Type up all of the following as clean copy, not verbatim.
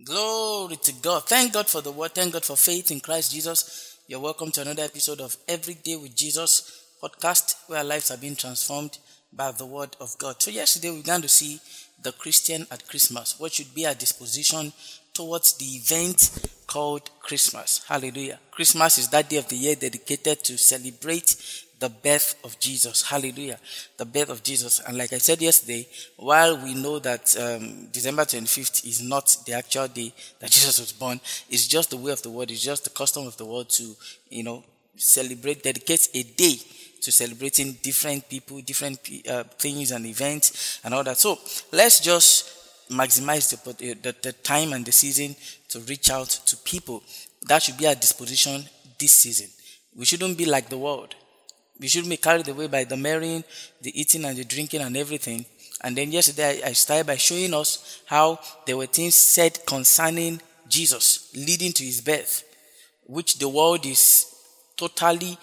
Glory to God. Thank God for the word. Thank God for faith in Christ Jesus. You're welcome to another episode of Every Day with Jesus podcast, where our lives are being transformed by the word of God. So yesterday we began to see the Christian at Christmas. What should be our disposition towards the event called Christmas? Hallelujah. Christmas is that day of the year dedicated to celebrate the birth of Jesus. Hallelujah. The birth of Jesus. And like I said yesterday, while we know that December 25th is not the actual day that Jesus was born, it's just the way of the world, it's just the custom of the world to, celebrate, dedicate a day to celebrating different people, different things and events and all that. So let's just maximize the time and the season to reach out to people. That should be our disposition this season. We shouldn't be like the world. We shouldn't be carried away by the marrying, the eating and the drinking and everything. And then yesterday I started by showing us how there were things said concerning Jesus leading to his birth, which the world is totally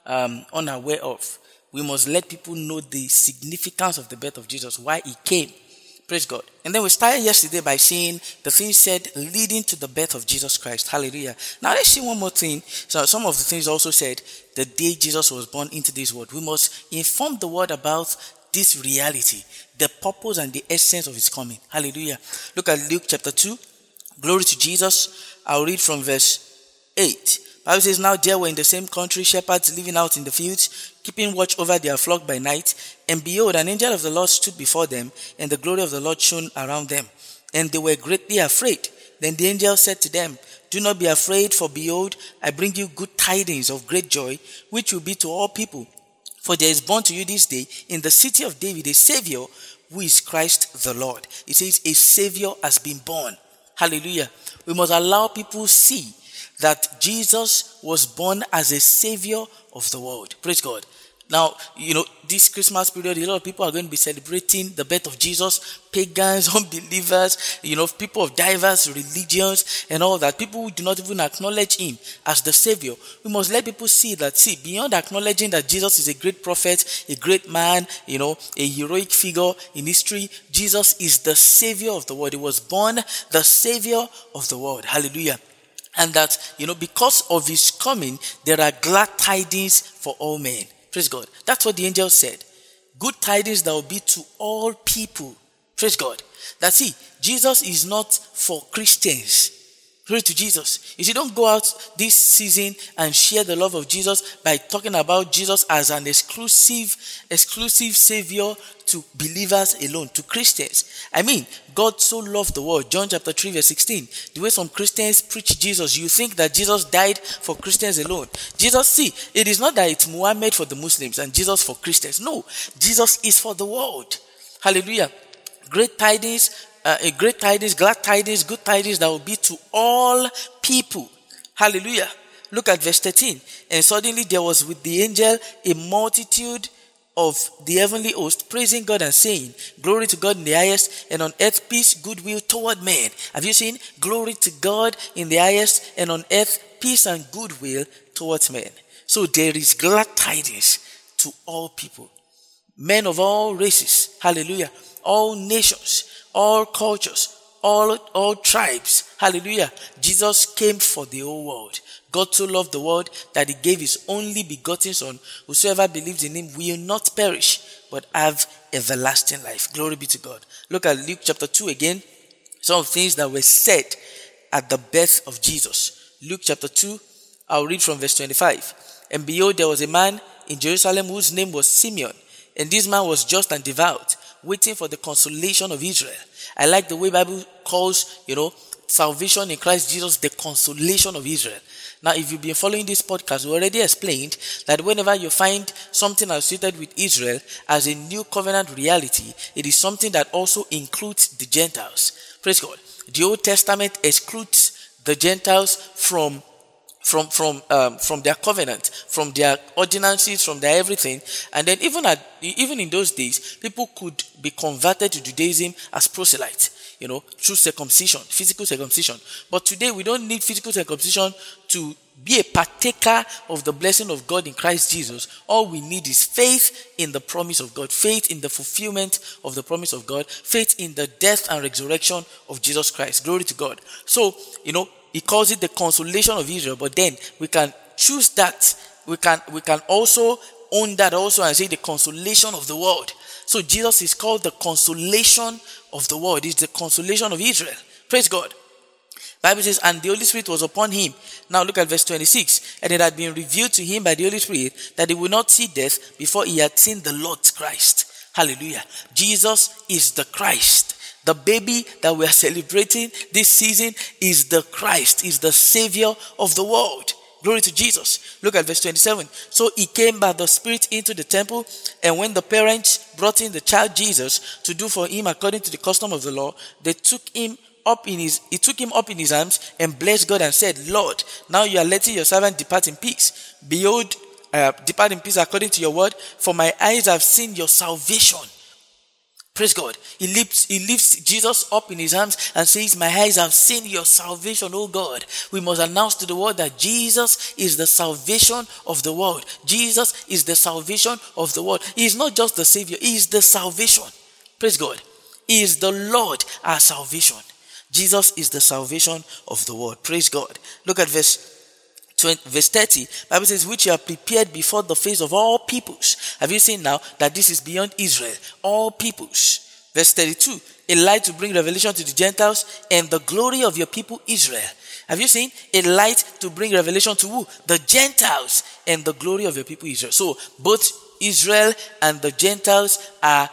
unaware of. We must let people know the significance of the birth of Jesus, why he came. Praise God. And then we started yesterday by seeing the things said leading to the birth of Jesus Christ. Hallelujah. Now let's see one more thing. So some of the things also said the day Jesus was born into this world. We must inform the world about this reality, the purpose and the essence of his coming. Hallelujah. Look at Luke chapter 2. Glory to Jesus. I'll read from verse 8. Bible says, now there were in the same country shepherds living out in the fields, keeping watch over their flock by night. And behold, an angel of the Lord stood before them, and the glory of the Lord shone around them. And they were greatly afraid. Then the angel said to them, do not be afraid, for behold, I bring you good tidings of great joy, which will be to all people. For there is born to you this day in the city of David a Savior, who is Christ the Lord. It says a Savior has been born. Hallelujah. We must allow people see that Jesus was born as a Savior of the world. Praise God. Now, this Christmas period, a lot of people are going to be celebrating the birth of Jesus. Pagans, unbelievers, people of diverse religions and all that. People who do not even acknowledge him as the Savior. We must let people see that, beyond acknowledging that Jesus is a great prophet, a great man, a heroic figure in history, Jesus is the Savior of the world. He was born the Savior of the world. Hallelujah. And that, because of his coming, there are glad tidings for all men. Praise God. That's what the angel said. Good tidings that will be to all people. Praise God. That Jesus is not for Christians. Praise to Jesus. You see, don't go out this season and share the love of Jesus by talking about Jesus as an exclusive Savior to believers alone, to Christians. I mean, God so loved the world. John chapter 3 verse 16. The way some Christians preach Jesus, you think that Jesus died for Christians alone. Jesus, it is not that it's Muhammad for the Muslims and Jesus for Christians. No, Jesus is for the world. Hallelujah. Great tidings, glad tidings, good tidings that will be to all people. Hallelujah. Look at verse 13. And suddenly there was with the angel a multitude of the heavenly host praising God and saying, glory to God in the highest, and on earth peace, goodwill toward men. Have you seen? Glory to God in the highest, and on earth peace and goodwill towards men. So there is glad tidings to all people. Men of all races. Hallelujah. All nations, all cultures, all tribes. Hallelujah. Jesus came for the whole world. God so loved the world that he gave his only begotten Son. Whosoever believes in him will not perish, but have everlasting life. Glory be to God. Look at Luke chapter 2 again. Some of the things that were said at the birth of Jesus. Luke chapter 2, I'll read from verse 25. And behold, there was a man in Jerusalem whose name was Simeon. And this man was just and devout, waiting for the consolation of Israel. I like the way the Bible calls, salvation in Christ Jesus the consolation of Israel. Now, if you've been following this podcast, we already explained that whenever you find something associated with Israel as a new covenant reality, it is something that also includes the Gentiles. Praise God. The Old Testament excludes the Gentiles from their covenant, from their ordinances, from their everything. And then even in those days, people could be converted to Judaism as proselytes. through circumcision, physical circumcision. But today we don't need physical circumcision to be a partaker of the blessing of God in Christ Jesus. All we need is faith in the promise of God, faith in the fulfillment of the promise of God, faith in the death and resurrection of Jesus Christ. Glory to God. So, he calls it the consolation of Israel, but then we can choose that. We can also own that also and say the consolation of the world. So Jesus is called the consolation of the world. It's the consolation of Israel. Praise God. Bible says, and the Holy Spirit was upon him. Now look at verse 26. And it had been revealed to him by the Holy Spirit that he would not see death before he had seen the Lord's Christ. Hallelujah. Jesus is the Christ. The baby that we are celebrating this season is the Christ, is the Savior of the world. Glory to Jesus. Look at verse 27. So he came by the Spirit into the temple, and when the parents brought in the child Jesus to do for him according to the custom of the law, he took him up in his arms and blessed God and said, Lord, now you are letting your servant depart in peace. Behold, depart in peace according to your word, for my eyes have seen your salvation. Praise God. He lifts Jesus up in his arms and says, my eyes have seen your salvation, oh God. We must announce to the world that Jesus is the salvation of the world. Jesus is the salvation of the world. He is not just the Savior, he is the salvation. Praise God. He is the Lord, our salvation. Jesus is the salvation of the world. Praise God. Look at verse 30. Bible says, which you have prepared before the face of all peoples. Have you seen now that this is beyond Israel? All peoples. Verse 32. A light to bring revelation to the Gentiles and the glory of your people Israel. Have you seen? A light to bring revelation to who? The Gentiles and the glory of your people Israel. So both Israel and the Gentiles are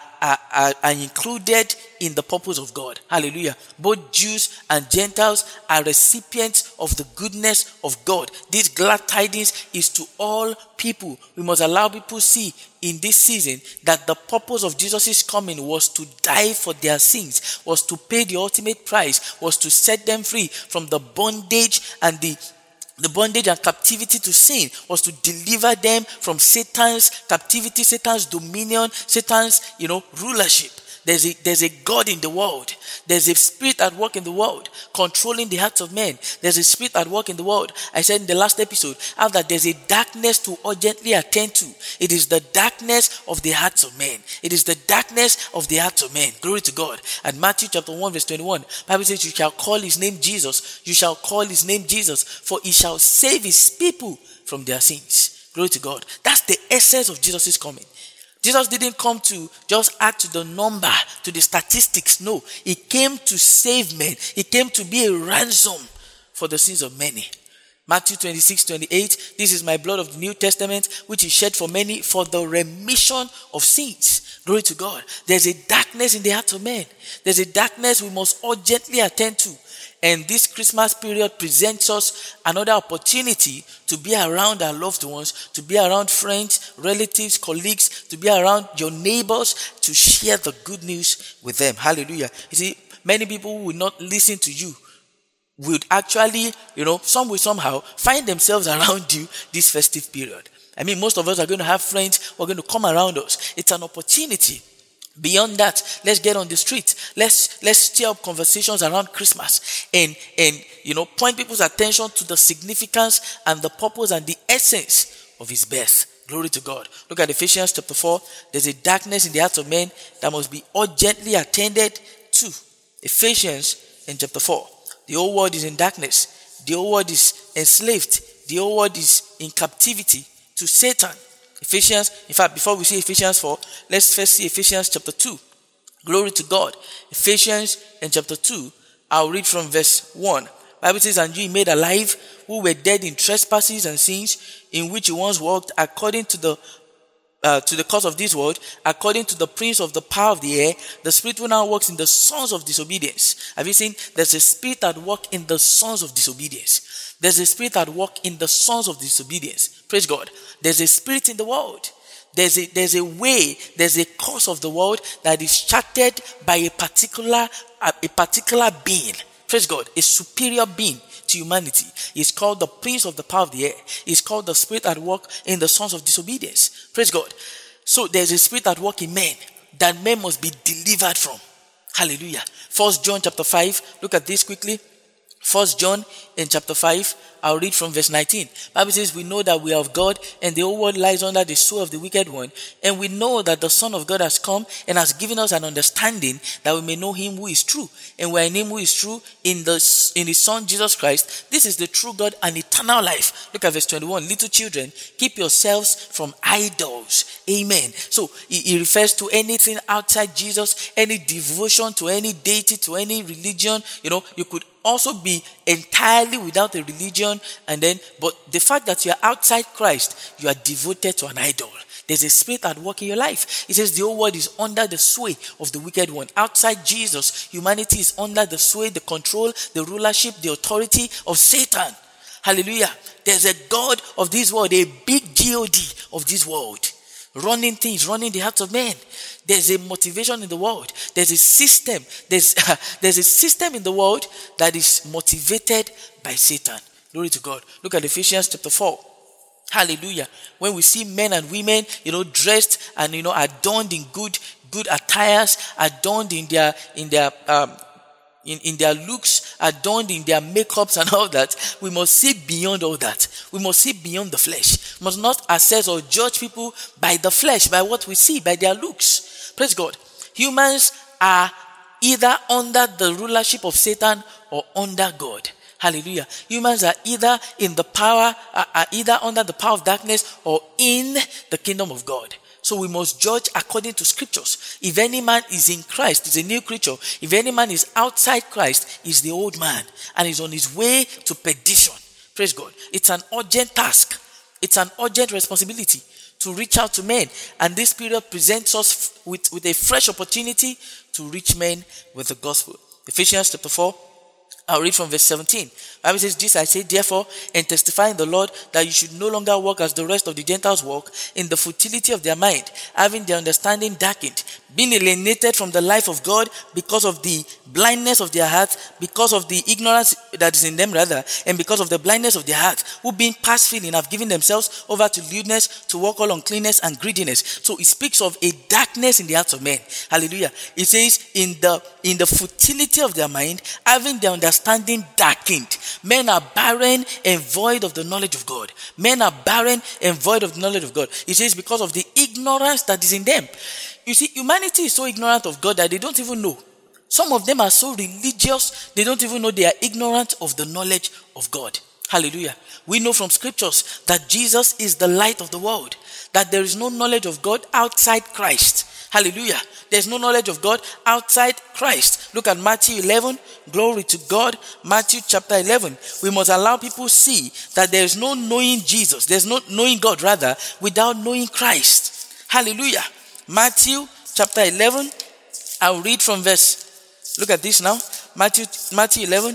included in the purpose of God. Hallelujah. Both Jews and Gentiles are recipients of the goodness of God. This glad tidings is to all people. We must allow people to see in this season that the purpose of Jesus' coming was to die for their sins, was to pay the ultimate price, was to set them free from the bondage and the bondage and captivity to sin, was to deliver them from Satan's captivity, Satan's dominion, Satan's, rulership. There's a God in the world. There's a spirit at work in the world, controlling the hearts of men. There's a spirit at work in the world. I said in the last episode, that there's a darkness to urgently attend to. It is the darkness of the hearts of men. It is the darkness of the hearts of men. Glory to God. At Matthew chapter 1 verse 21, Bible says, you shall call his name Jesus. You shall call his name Jesus, for he shall save his people from their sins. Glory to God. That's the essence of Jesus' coming. Jesus didn't come to just add to the number, to the statistics. No, he came to save men. He came to be a ransom for the sins of many. Matthew 26:28, this is my blood of the New Testament, which is shed for many for the remission of sins. Glory to God. There's a darkness in the hearts of men. There's a darkness we must urgently attend to. And this Christmas period presents us another opportunity to be around our loved ones, to be around friends, relatives, colleagues, to be around your neighbors, to share the good news with them. Hallelujah. You see, many people will not listen to you. Would actually, some will somehow find themselves around you this festive period. I mean, most of us are going to have friends who are going to come around us. It's an opportunity. Beyond that, let's get on the street. Let's stir up conversations around Christmas and point people's attention to the significance and the purpose and the essence of his birth. Glory to God. Look at Ephesians chapter 4. There's a darkness in the hearts of men that must be urgently attended to. Ephesians in chapter 4. The whole world is in darkness. The whole world is enslaved. The whole world is in captivity to Satan. Ephesians, in fact, before we see Ephesians 4, let's first see Ephesians chapter 2. Glory to God. Ephesians in chapter 2, I'll read from verse 1. Bible says, and you made alive who were dead in trespasses and sins, in which you once walked according to the course of this world, according to the prince of the power of the air, the spirit who now works in the sons of disobedience. Have you seen? There's a spirit at work in the sons of disobedience. There's a spirit at work in the sons of disobedience. Praise God. There's a spirit in the world. There's a way, there's a course of the world that is charted by a particular being. Praise God. A superior being to humanity. It's called the prince of the power of the air. It's called the spirit at work in the sons of disobedience. Praise God. So there's a spirit at work in men that men must be delivered from. Hallelujah. First John chapter 5, look at this quickly. First John in chapter 5, I'll read from verse 19. Bible says, we know that we are of God, and the whole world lies under the sway of the wicked one. And we know that the Son of God has come and has given us an understanding that we may know him who is true. And we are in him who is true, in his Son Jesus Christ. This is the true God and eternal life. Look at verse 21. Little children, keep yourselves from idols. Amen. So he refers to anything outside Jesus, any devotion to any deity, to any religion. You could also be entirely without a religion, but the fact that you are outside Christ, you are devoted to an idol. There's a spirit at work in your life. It says the whole world is under the sway of the wicked one. Outside Jesus, humanity is under the sway, the control, the rulership, the authority of Satan. Hallelujah. There's a God of this world, a big God of this world, running things, running the hearts of men. There's a motivation in the world. There's a system. There's a system in the world that is motivated by Satan. Glory to God. Look at Ephesians chapter 4. Hallelujah. When we see men and women, dressed and, adorned in good attires, adorned in their looks, adorned in their makeups and all that, we must see beyond all that. We must see beyond the flesh. We must not assess or judge people by the flesh, by what we see, by their looks. Praise God. Humans are either under the rulership of Satan or under God. Hallelujah. Humans are either under the power of darkness or in the kingdom of God. So we must judge according to scriptures. If any man is in Christ, is a new creature. If any man is outside Christ, is the old man and is on his way to perdition. Praise God. It's an urgent task. It's an urgent responsibility to reach out to men. And this period presents us with a fresh opportunity to reach men with the gospel. Ephesians chapter 4. I'll read from verse 17. Bible says, this I say therefore, and testify in the Lord, that you should no longer walk as the rest of the Gentiles walk, in the futility of their mind, having their understanding darkened, being alienated from the life of God because of the blindness of their hearts, because of the ignorance that is in them rather, and because of the blindness of their hearts, who being past feeling have given themselves over to lewdness, to walk all uncleanness and greediness. So it speaks of a darkness in the hearts of men. Hallelujah. It says, in the futility of their mind, having their understanding darkened. Men are barren and void of the knowledge of God. Men are barren and void of the knowledge of God. It says because of the ignorance that is in them. You see, humanity is so ignorant of God that they don't even know. Some of them are so religious, they don't even know they are ignorant of the knowledge of God. Hallelujah. We know from scriptures that Jesus is the light of the world, that there is no knowledge of God outside Christ. Hallelujah. There's no knowledge of God outside Christ. Look at Matthew 11. Glory to God. Matthew chapter 11. We must allow people see that there is no knowing Jesus. There's no knowing God rather without knowing Christ. Hallelujah. Matthew chapter 11. I'll read from verse. Look at this now. Matthew 11.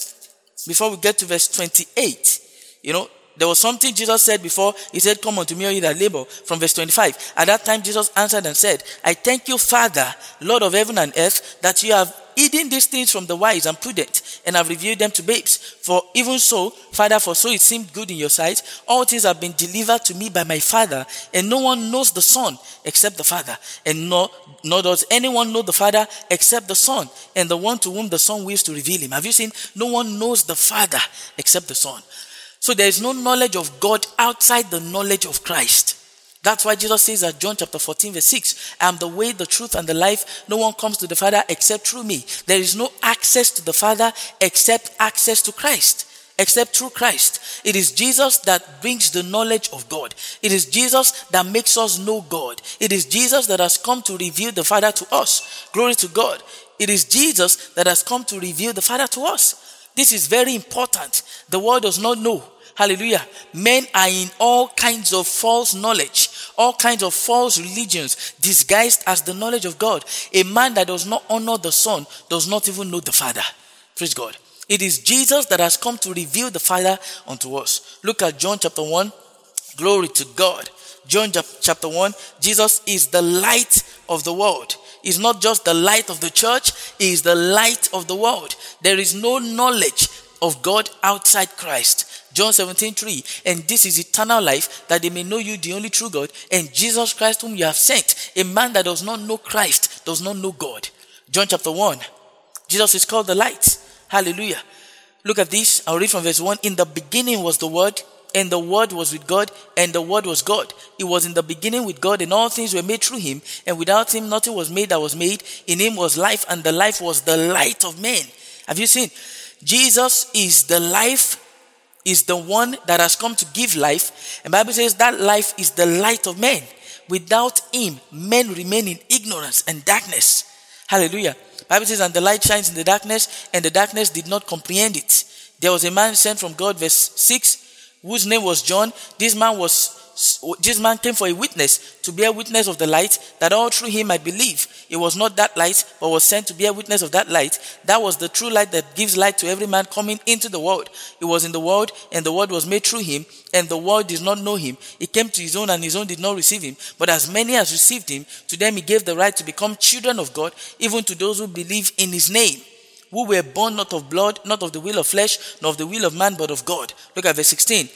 Before we get to verse 28. There was something Jesus said before. He said, come unto me, all ye that labor. From verse 25. At that time, Jesus answered and said, I thank you, Father, Lord of heaven and earth, that you have hidden these things from the wise and prudent, and have revealed them to babes. For even so, Father, for so it seemed good in your sight, all things have been delivered to me by my Father, and no one knows the Son except the Father, and nor does anyone know the Father except the Son, and the one to whom the Son wills to reveal him. Have you seen? No one knows the Father except the Son. So there is no knowledge of God outside the knowledge of Christ. That's why Jesus says at John chapter 14 verse 6, I am the way, the truth, and the life. No one comes to the Father except through me. There is no access to the Father except access to Christ, except through Christ. It is Jesus that brings the knowledge of God. It is Jesus that makes us know God. It is Jesus that has come to reveal the Father to us. Glory to God. It is Jesus that has come to reveal the Father to us. This is very important. The world does not know. Hallelujah. Men are in all kinds of false knowledge, all kinds of false religions disguised as the knowledge of God. A man that does not honor the Son does not even know the Father. Praise God. It is Jesus that has come to reveal the Father unto us. Look at John chapter 1. Glory to God. John chapter 1. Jesus is the light of the world. He's not just the light of the church. He is the light of the world. There is no knowledge of God outside Christ. John 17:3, and this is eternal life, that they may know you, the only true God, and Jesus Christ whom you have sent. A man that does not know Christ does not know God. John chapter 1. Jesus is called the light. Hallelujah. Look at this. I'll read from verse 1. In the beginning was the Word, and the Word was with God, and the Word was God. He was in the beginning with God, and all things were made through him, and without him nothing was made that was made. In him was life, and the life was the light of men. Have you seen? Jesus is the life, is the one that has come to give life. And the Bible says that life is the light of men. Without him, men remain in ignorance and darkness. Hallelujah. The Bible says, and the light shines in the darkness, and the darkness did not comprehend it. There was a man sent from God, verse 6, whose name was John. This man came for a witness, to bear witness of the light, that all through him might believe. It was not that light, but was sent to bear witness of that light. That was the true light that gives light to every man coming into the world. It was in the world, and the world was made through him, and the world did not know him. He came to his own, and his own did not receive him. But as many as received him, to them he gave the right to become children of God, even to those who believe in his name, who were born not of blood, not of the will of flesh, nor of the will of man, but of God. Look at verse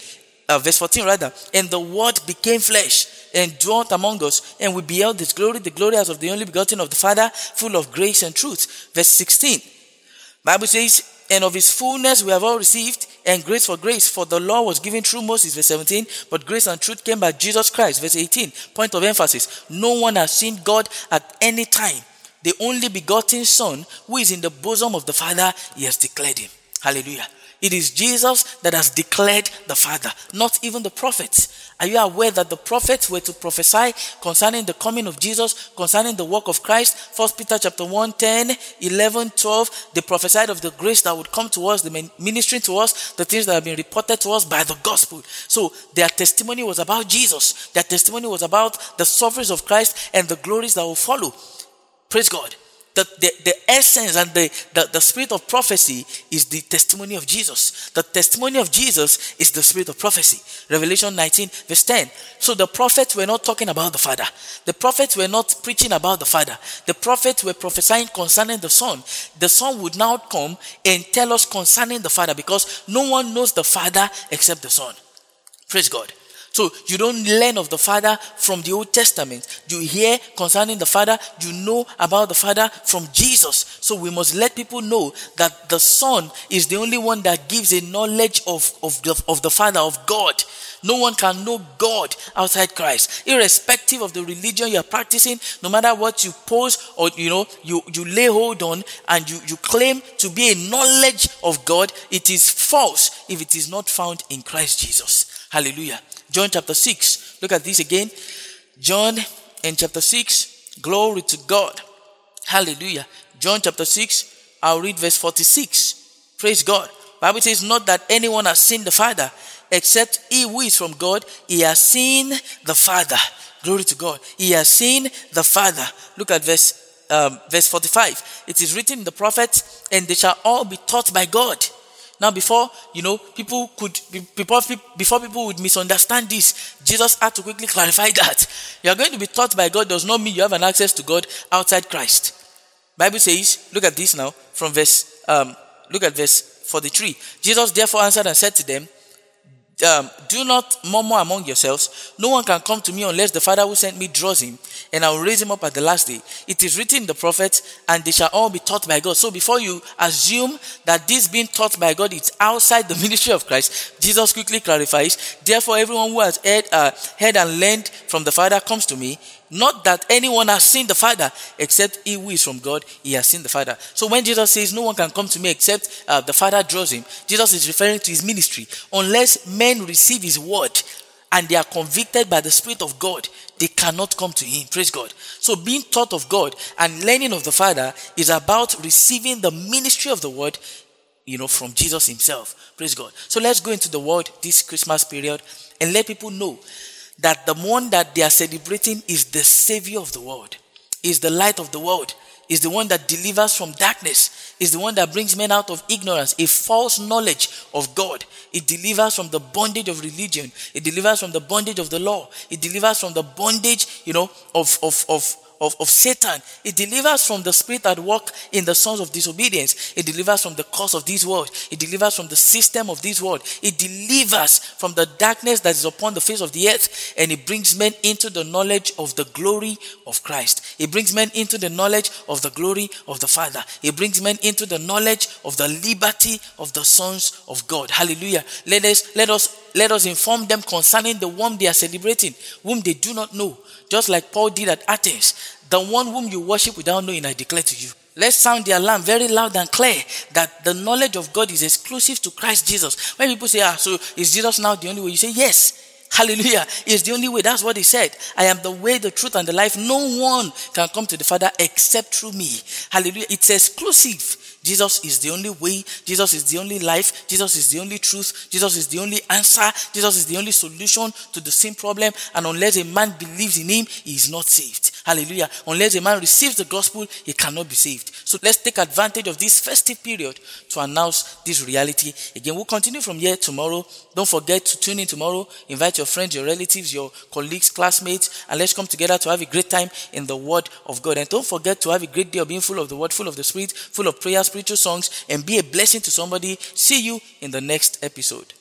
14 rather. And the word became flesh and dwelt among us, and we beheld his glory, the glory as of the only begotten of the Father, full of grace and truth. Verse 16. Bible says, and of his fullness we have all received, and grace for grace. For the law was given through Moses, verse 17, but grace and truth came by Jesus Christ, verse 18. Point of emphasis. No one has seen God at any time. The only begotten Son, who is in the bosom of the Father, he has declared him. Hallelujah. It is Jesus that has declared the Father, not even the prophets. Are you aware that the prophets were to prophesy concerning the coming of Jesus, concerning the work of Christ? 1 Peter chapter 1, 10, 11, 12. They prophesied of the grace that would come to us, the ministry to us, the things that have been reported to us by the gospel. So their testimony was about Jesus. Their testimony was about the sufferings of Christ and the glories that will follow. Praise God. The essence and the spirit of prophecy is the testimony of Jesus. The testimony of Jesus is the spirit of prophecy. Revelation 19 verse 10. So the prophets were not talking about the Father. The prophets were not preaching about the Father. The prophets were prophesying concerning the Son. The Son would now come and tell us concerning the Father, because no one knows the Father except the Son. Praise God. So you don't learn of the Father from the Old Testament. You hear concerning the Father, you know about the Father from Jesus. So we must let people know that the Son is the only one that gives a knowledge of the Father, of God. No one can know God outside Christ. Irrespective of the religion you are practicing, no matter what you pose or you lay hold on and you claim to be a knowledge of God, it is false if it is not found in Christ Jesus. Hallelujah. John chapter 6. Look at this again. John in chapter 6. Glory to God. Hallelujah. John chapter 6. I'll read verse 46. Praise God. Bible says, not that anyone has seen the Father, except he who is from God. He has seen the Father. Glory to God. He has seen the Father. Look at verse 45. It is written in the prophets, and they shall all be taught by God. Now, before people would misunderstand this, Jesus had to quickly clarify that you are going to be taught by God does not mean you have an access to God outside Christ. Bible says, look at this now from verse 43. Jesus therefore answered and said to them, do not murmur among yourselves. No one can come to me unless the Father who sent me draws him, and I will raise him up at the last day. It is written in the prophets, and they shall all be taught by God. So before you assume that this being taught by God is outside the ministry of Christ, Jesus quickly clarifies, therefore everyone who has heard and learned from the Father comes to me. Not that anyone has seen the Father, except he who is from God, he has seen the Father. So when Jesus says no one can come to me except the Father draws him, Jesus is referring to his ministry. Unless men receive his word and they are convicted by the Spirit of God, they cannot come to him. Praise God. So being taught of God and learning of the Father is about receiving the ministry of the word, from Jesus himself. Praise God. So let's go into the word this Christmas period and let people know that the one that they are celebrating is the Savior of the world, is the light of the world, is the one that delivers from darkness, is the one that brings men out of ignorance, a false knowledge of God. It delivers from the bondage of religion. It delivers from the bondage of the law. It delivers from the bondage, of Satan. It delivers from the spirit at work in the sons of disobedience. It delivers from the curse of this world. It delivers from the system of this world. It delivers from the darkness that is upon the face of the earth, and it brings men into the knowledge of the glory of Christ. It brings men into the knowledge of the glory of the Father. It brings men into the knowledge of the liberty of the sons of God. Hallelujah. Let us inform them concerning the one they are celebrating, whom they do not know. Just like Paul did at Athens. The one whom you worship without knowing, I declare to you. Let's sound the alarm very loud and clear that the knowledge of God is exclusive to Christ Jesus. When people say, so is Jesus now the only way? You say, yes. Hallelujah. It's the only way. That's what he said. I am the way, the truth, and the life. No one can come to the Father except through me. Hallelujah. It's exclusive. Jesus is the only way. Jesus is the only life. Jesus is the only truth. Jesus is the only answer. Jesus is the only solution to the sin problem. And unless a man believes in him, he is not saved. Hallelujah. Unless a man receives the gospel, he cannot be saved. So let's take advantage of this festive period to announce this reality. Again, we'll continue from here tomorrow. Don't forget to tune in tomorrow. Invite your friends, your relatives, your colleagues, classmates, and let's come together to have a great time in the Word of God. And don't forget to have a great day of being full of the Word, full of the Spirit, full of prayer, spiritual songs, and be a blessing to somebody. See you in the next episode.